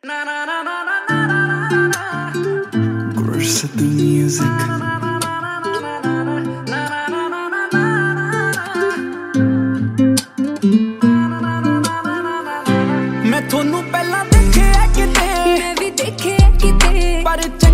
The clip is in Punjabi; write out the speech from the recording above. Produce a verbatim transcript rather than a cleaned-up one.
Gursity music. मैं थोनू पहला देखे किते, मैं भी देखे किते, पर